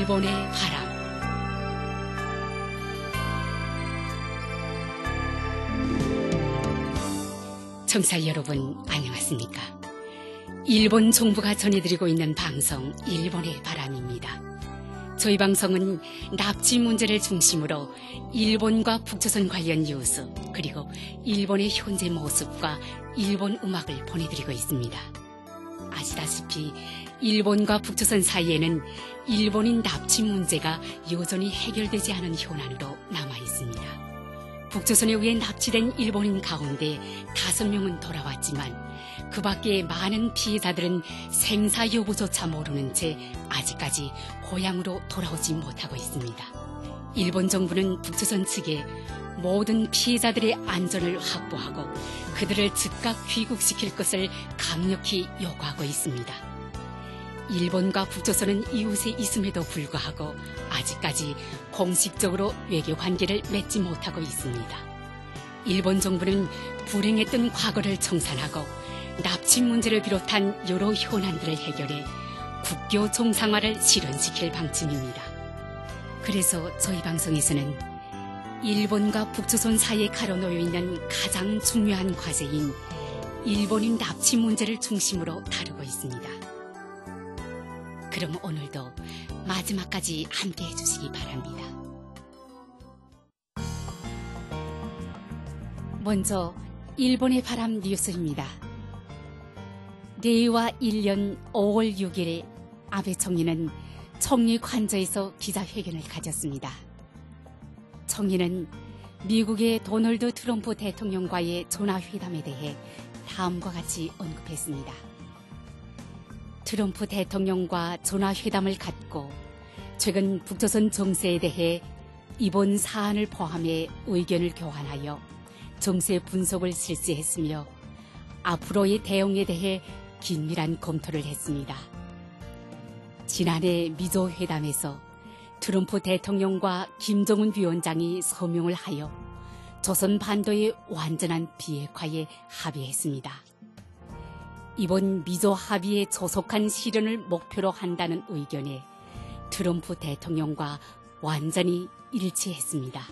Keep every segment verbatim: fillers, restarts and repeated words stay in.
일본의 바람. 청취자 여러분, 안녕하십니까? 일본 정부가 전해드리고 있는 방송 일본의 바람입니다. 저희 방송은 납치 문제를 중심으로 일본과 북조선 관련 뉴스, 그리고 일본의 현재 모습과 일본 음악을 보내드리고 있습니다. 아시다시피 일본과 북조선 사이에는 일본인 납치 문제가 여전히 해결되지 않은 현안으로 남아 있습니다. 북조선에 의해 납치된 일본인 가운데 다섯 명은 돌아왔지만 그 밖에 많은 피해자들은 생사 여부조차 모르는 채 아직까지 고향으로 돌아오지 못하고 있습니다. 일본 정부는 북조선 측에 모든 피해자들의 안전을 확보하고 그들을 즉각 귀국시킬 것을 강력히 요구하고 있습니다. 일본과 북조선은 이웃에 있음에도 불구하고 아직까지 공식적으로 외교 관계를 맺지 못하고 있습니다. 일본 정부는 불행했던 과거를 청산하고 납치 문제를 비롯한 여러 현안들을 해결해 국교 정상화를 실현시킬 방침입니다. 그래서 저희 방송에서는 일본과 북조선 사이에 가로놓여 있는 가장 중요한 과제인 일본인 납치 문제를 중심으로 다루고 있습니다. 그럼 오늘도 마지막까지 함께 해주시기 바랍니다. 먼저 일본의 바람 뉴스입니다. 레이와 일 년 오월 육일 아베 총리는 총리 관저에서 기자회견을 가졌습니다. 총리는 미국의 도널드 트럼프 대통령과의 전화회담에 대해 다음과 같이 언급했습니다. 트럼프 대통령과 전화회담을 갖고 최근 북조선 정세에 대해 이번 사안을 포함해 의견을 교환하여 정세 분석을 실시했으며 앞으로의 대응에 대해 긴밀한 검토를 했습니다. 지난해 미조 회담에서 트럼프 대통령과 김정은 위원장이 서명을 하여 조선 반도의 완전한 비핵화에 합의했습니다. 이번 미조 합의의 조속한 실현을 목표로 한다는 의견에 트럼프 대통령과 완전히 일치했습니다.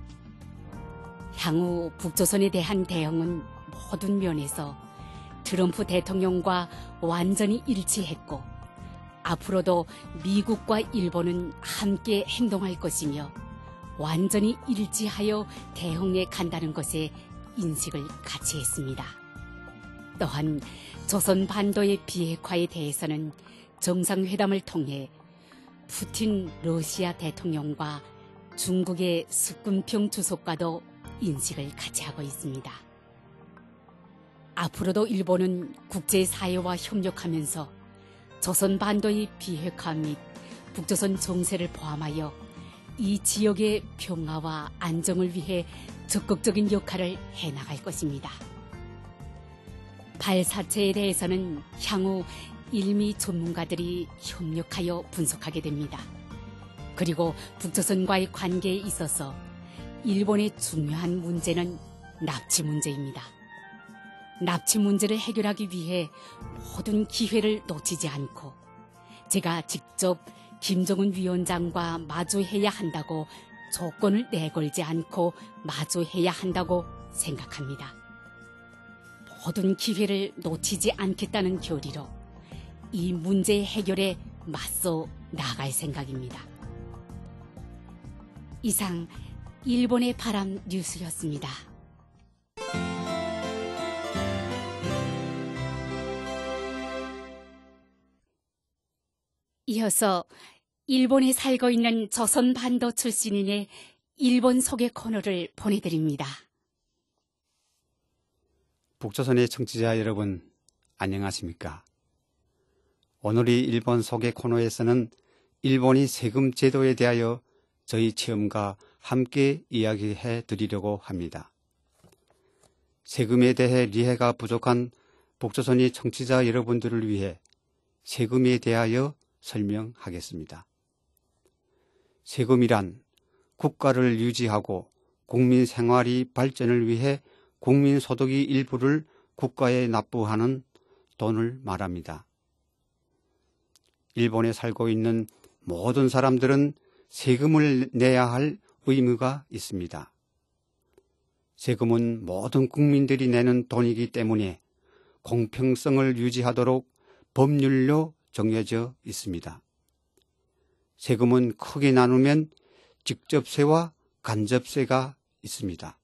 향후 북조선에 대한 대응은 모든 면에서 트럼프 대통령과 완전히 일치했고 앞으로도 미국과 일본은 함께 행동할 것이며 완전히 일치하여 대응해 간다는 것에 인식을 같이 했습니다. 또한 조선 반도의 비핵화에 대해서는 정상회담을 통해 푸틴 러시아 대통령과 중국의 스군평 주석과도 인식을 같이 하고 있습니다. 앞으로도 일본은 국제사회와 협력하면서 조선 반도의 비핵화 및 북조선 정세를 포함하여 이 지역의 평화와 안정을 위해 적극적인 역할을 해나갈 것입니다. 발사체에 대해서는 향후 일미 전문가들이 협력하여 분석하게 됩니다. 그리고 북조선과의 관계에 있어서 일본의 중요한 문제는 납치 문제입니다. 납치 문제를 해결하기 위해 모든 기회를 놓치지 않고 제가 직접 김정은 위원장과 마주해야 한다고 조건을 내걸지 않고 마주해야 한다고 생각합니다. 모든 기회를 놓치지 않겠다는 결의로 이 문제 해결에 맞서 나갈 생각입니다. 이상 일본의 바람 뉴스였습니다. 이어서 일본에 살고 있는 조선 반도 출신인의 일본 소개 코너를 보내드립니다. 북조선의 청취자 여러분, 안녕하십니까? 오늘의 일본 소개 코너에서는 일본이 세금 제도에 대하여 저희 체험과 함께 이야기해 드리려고 합니다. 세금에 대해 이해가 부족한 북조선의 청취자 여러분들을 위해 세금에 대하여 설명하겠습니다. 세금이란 국가를 유지하고 국민 생활이 발전을 위해 국민 소득의 일부를 국가에 납부하는 돈을 말합니다. 일본에 살고 있는 모든 사람들은 세금을 내야 할 의무가 있습니다. 세금은 모든 국민들이 내는 돈이기 때문에 공평성을 유지하도록 법률로 정해져 있습니다. 세금은 크게 나누면 직접세와 간접세가 있습니다.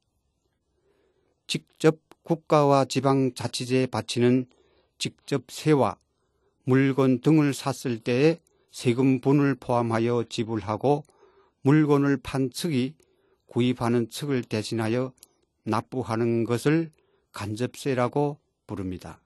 직접 국가와 지방자치제에 바치는 직접세와 물건 등을 샀을 때의 세금분을 포함하여 지불하고 물건을 판 측이 구입하는 측을 대신하여 납부하는 것을 간접세라고 부릅니다.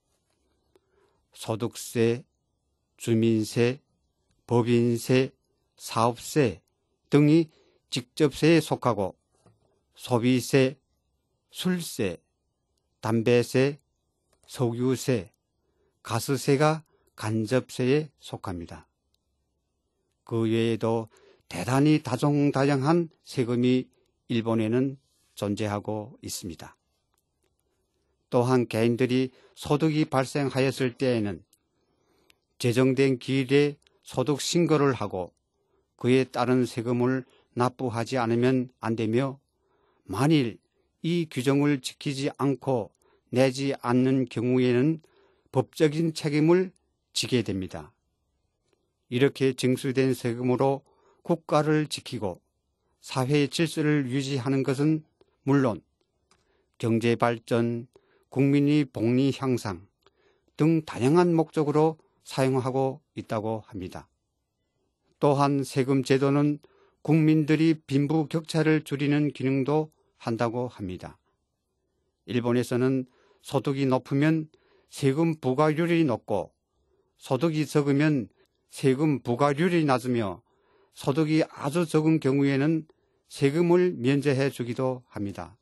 소득세, 주민세, 법인세, 사업세 등이 직접세에 속하고 소비세, 술세, 담배세, 석유세, 가스세가 간접세에 속합니다. 그 외에도 대단히 다종다양한 세금이 일본에는 존재하고 있습니다. 또한 개인들이 소득이 발생하였을 때에는 제정된 기일에 소득 신고를 하고 그에 따른 세금을 납부하지 않으면 안 되며, 만일 이 규정을 지키지 않고 내지 않는 경우에는 법적인 책임을 지게 됩니다. 이렇게 징수된 세금으로 국가를 지키고 사회의 질서를 유지하는 것은 물론 경제 발전, 국민의 복리 향상 등 다양한 목적으로 사용하고 있다고 합니다. 또한 세금 제도는 국민들이 빈부격차를 줄이는 기능도 한다고 합니다. 일본에서는 소득이 높으면 세금 부과율이 높고 소득이 적으면 세금 부과율이 낮으며 소득이 아주 적은 경우에는 세금을 면제해 주기도 합니다.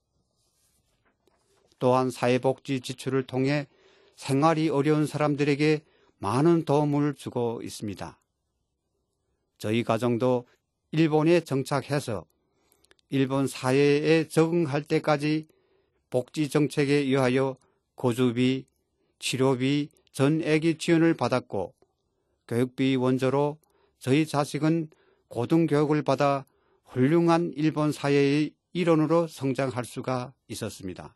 또한 사회복지 지출을 통해 생활이 어려운 사람들에게 많은 도움을 주고 있습니다. 저희 가정도 일본에 정착해서 일본 사회에 적응할 때까지 복지 정책에 의하여 거주비, 치료비, 전액의 지원을 받았고 교육비 원조로 저희 자식은 고등교육을 받아 훌륭한 일본 사회의 일원으로 성장할 수가 있었습니다.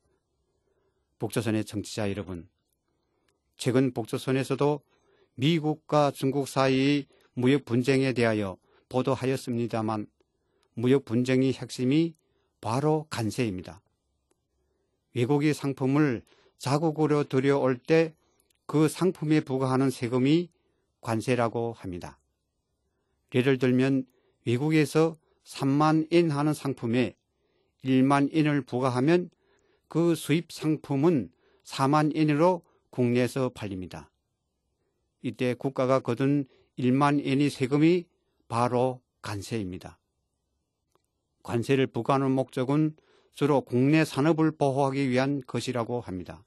북조선의 청취자 여러분, 최근 북조선에서도 미국과 중국 사이의 무역 분쟁에 대하여 보도하였습니다만 무역 분쟁의 핵심이 바로 관세입니다. 외국의 상품을 자국으로 들여올 때 그 상품에 부과하는 세금이 관세라고 합니다. 예를 들면 외국에서 삼만 엔 하는 상품에 일만 엔을 부과하면 그 수입 상품은 사만 엔으로 국내에서 팔립니다. 이때 국가가 거둔 일만 엔의 세금이 바로 관세입니다. 관세를 부과하는 목적은 주로 국내 산업을 보호하기 위한 것이라고 합니다.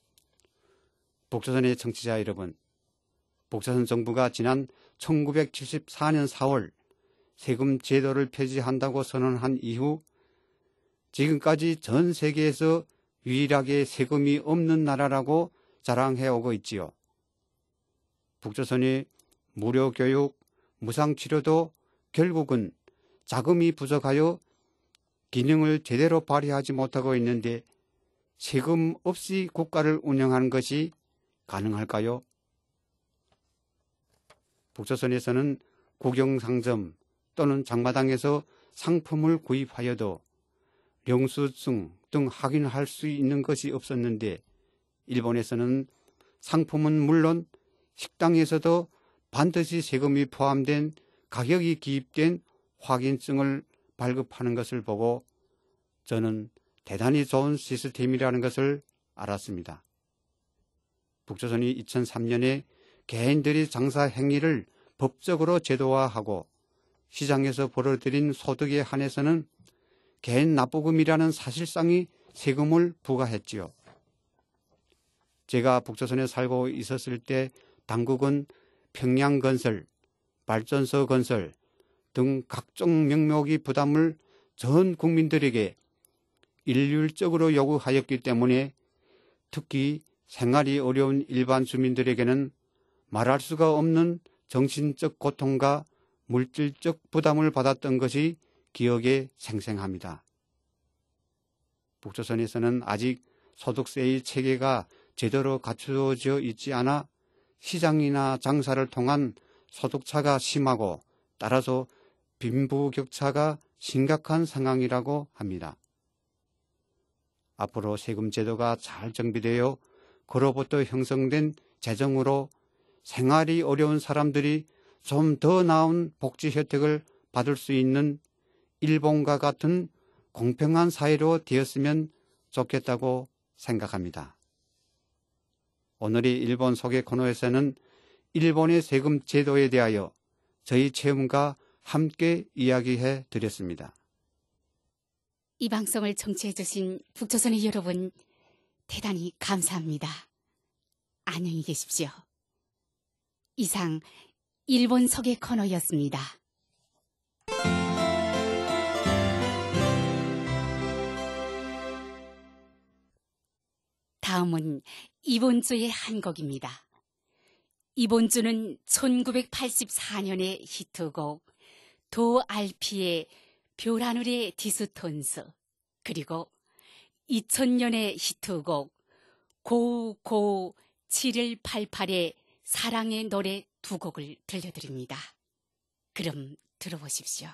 북조선의 청취자 여러분, 북조선 정부가 지난 천구백칠십사 년 사월 세금 제도를 폐지한다고 선언한 이후 지금까지 전 세계에서 유일하게 세금이 없는 나라라고 자랑해오고 있지요. 북조선의 무료교육, 무상치료도 결국은 자금이 부족하여 기능을 제대로 발휘하지 못하고 있는데 세금 없이 국가를 운영하는 것이 가능할까요? 북조선에서는 국영상점 또는 장마당에서 상품을 구입하여도 영수증 등 확인할 수 있는 것이 없었는데 일본에서는 상품은 물론 식당에서도 반드시 세금이 포함된 가격이 기입된 확인증을 발급하는 것을 보고 저는 대단히 좋은 시스템이라는 것을 알았습니다. 북조선이 이천삼 년에 개인들이 장사 행위를 법적으로 제도화하고 시장에서 벌어들인 소득에 한해서는 개인 납부금이라는 사실상의 세금을 부과했지요. 제가 북조선에 살고 있었을 때 당국은 평양건설, 발전소 건설 등 각종 명목의 부담을 전 국민들에게 일률적으로 요구하였기 때문에 특히 생활이 어려운 일반 주민들에게는 말할 수가 없는 정신적 고통과 물질적 부담을 받았던 것이 기억에 생생합니다. 북조선에서는 아직 소득세의 체계가 제대로 갖추어져 있지 않아 시장이나 장사를 통한 소득차가 심하고 따라서 빈부격차가 심각한 상황이라고 합니다. 앞으로 세금 제도가 잘 정비되어 그로부터 형성된 재정으로 생활이 어려운 사람들이 좀 더 나은 복지 혜택을 받을 수 있는 일본과 같은 공평한 사회로 되었으면 좋겠다고 생각합니다. 오늘의 일본 소개 코너에서는 일본의 세금 제도에 대하여 저희 체험과 함께 이야기해 드렸습니다. 이 방송을 청취해 주신 북조선의 여러분, 대단히 감사합니다. 안녕히 계십시오. 이상 일본 소개 코너였습니다. 다음은 이번 주의 한 곡입니다. 이번 주는 천구백팔십사 년의 히트곡 도알피의 벼하늘의 디스톤스, 그리고 이천 년의 히트곡 고고 칠일팔팔의 사랑의 노래 두 곡을 들려드립니다. 그럼 들어보십시오.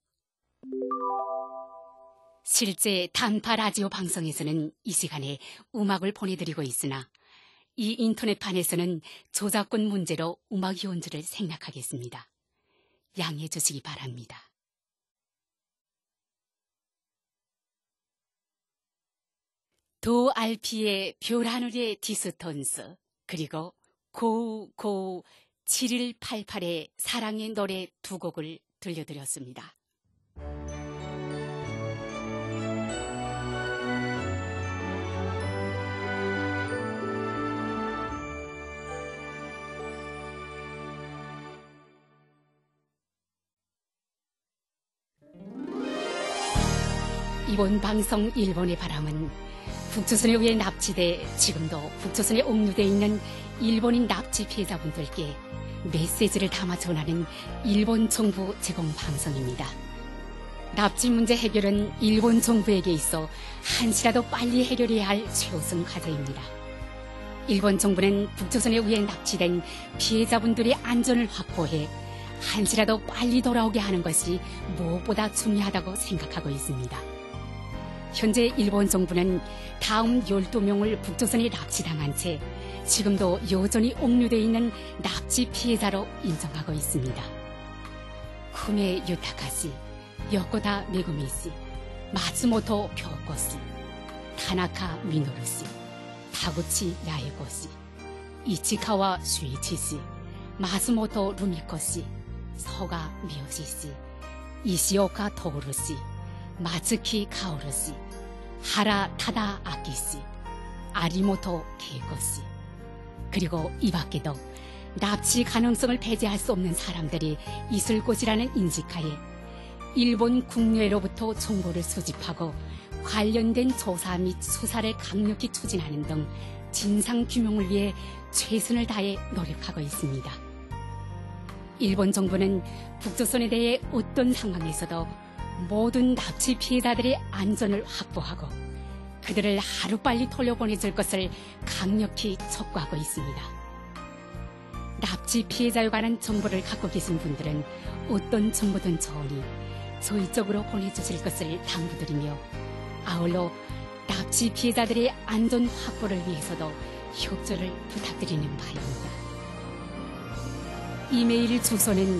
실제 단파 라디오 방송에서는 이 시간에 음악을 보내드리고 있으나 이 인터넷판에서는 저작권 문제로 음악 연주를 생략하겠습니다. 양해해 주시기 바랍니다. 도알피의 벼하늘의 디스턴스, 그리고 고고 칠일팔팔의 사랑의 노래 두 곡을 들려드렸습니다. 이번 방송 일본의 바람은 북조선에 의해 납치돼 지금도 북조선에 옥류돼 있는 일본인 납치 피해자분들께 메시지를 담아 전하는 일본 정부 제공 방송입니다. 납치 문제 해결은 일본 정부에게 있어 한시라도 빨리 해결해야 할 최우선 과제입니다. 일본 정부는 북조선에 의해 납치된 피해자분들의 안전을 확보해 한시라도 빨리 돌아오게 하는 것이 무엇보다 중요하다고 생각하고 있습니다. 현재 일본 정부는 다음 열두 명을 북조선에 납치당한 채 지금도 여전히 옥류되어 있는 납치 피해자로 인정하고 있습니다. 쿠메 유타카씨, 요코다 메구미씨, 마츠모토 쿄코씨, 타나카 미노루씨, 타구치 야에고씨, 이치카와 슈이치씨, 마스모토 루미코씨, 서가 미요시씨, 이시오카 토구루씨, 마츠키 카오루씨, 하라 타다 아키씨, 아리모토 케이코씨, 그리고 이 밖에도 납치 가능성을 배제할 수 없는 사람들이 있을 것이라는 인식하에 일본 국내로부터 정보를 수집하고 관련된 조사 및 수사를 강력히 추진하는 등 진상규명을 위해 최선을 다해 노력하고 있습니다. 일본 정부는 북조선에 대해 어떤 상황에서도 모든 납치 피해자들의 안전을 확보하고 그들을 하루빨리 돌려보내줄 것을 강력히 촉구하고 있습니다. 납치 피해자에 관한 정보를 갖고 계신 분들은 어떤 정보든 좋으니 저희 쪽으로 보내주실 것을 당부드리며 아울러 납치 피해자들의 안전 확보를 위해서도 협조를 부탁드리는 바입니다. 이메일 주소는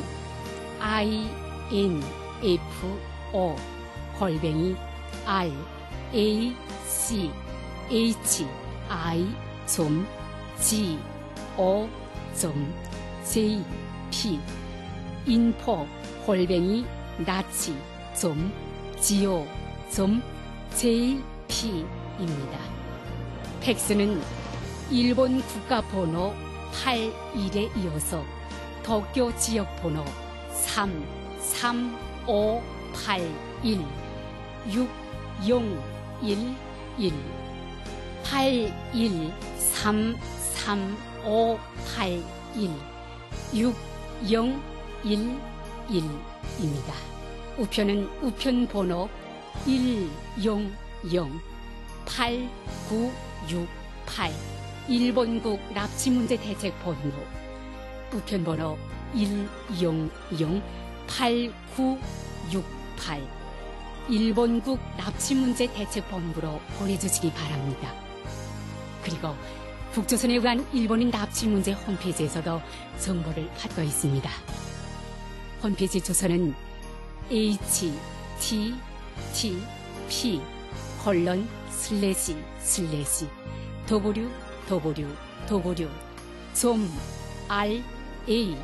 info 골뱅이 r a c h i g o j p info 골뱅이 나치 go j p 입니다. 팩스는 일본 국가번호 팔십일에 이어서 도쿄 지역번호 삼 삼 오 팔 일 육 영 일 일 팔 일 삼 삼 오 팔 일 육 영일일입니다. 우편은 우편 번호 일영영 팔구육팔 일본국 납치문제 대책본부 우편 번호 일영영 팔구육팔 일본국 납치문제 대책본부로 보내주시기 바랍니다. 그리고 북조선에 의한 일본인 납치문제 홈페이지에서도 정보를 받고 있습니다. 홈페이지 주소는 에이치티티피 콜론 슬래시 슬래시 더블유 더블유 더블유 점 알에이치에이치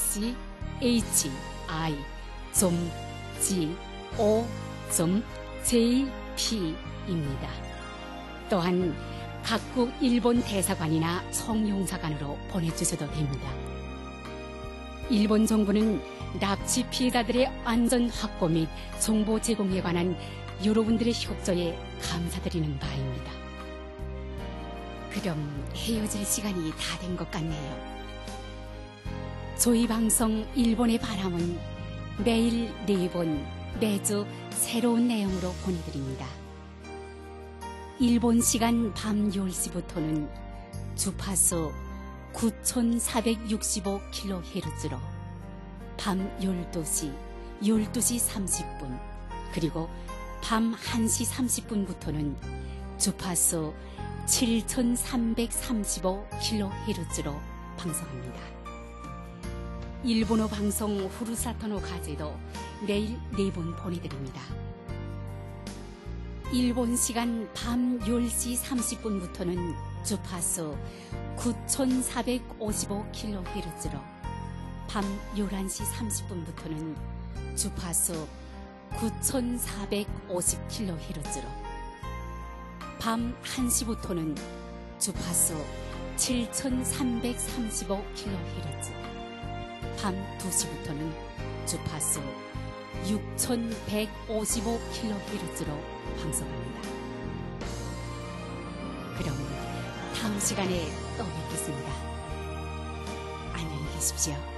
아이 점 지오 점 제이피입니다. 또한 각국 일본 대사관이나 성용사관으로 보내주셔도 됩니다. 일본 정부는 납치 피해자들의 안전 확보 및 정보 제공에 관한 여러분들의 협조에 감사드리는 바입니다. 그럼 헤어질 시간이 다 된 것 같네요. 저희 방송 일본의 바람은 매일 네 번, 매주 새로운 내용으로 보내드립니다. 일본 시간 밤 열 시부터는 주파수 구천사백육십오 킬로헤르츠로 밤 열두 시, 열두 시 삼십 분, 그리고 밤 한 시 삼십 분부터는 주파수 칠천삼백삼십오 킬로헤르츠로 방송합니다. 일본어 방송 후루사토노 가제도 매일 네 번 보내드립니다. 일본 시간 밤 열 시 삼십 분부터는 주파수 구천사백오십오 킬로헤르츠로 밤 열한 시 삼십 분부터는 주파수 구천사백오십 킬로헤르츠로 밤 한 시부터는 주파수 칠천삼백삼십오 킬로헤르츠 밤 두 시부터는 주파수 육천백오십오 킬로헤르츠로 방송합니다. 그럼 다음 시간에 또 뵙겠습니다. 안녕히 계십시오.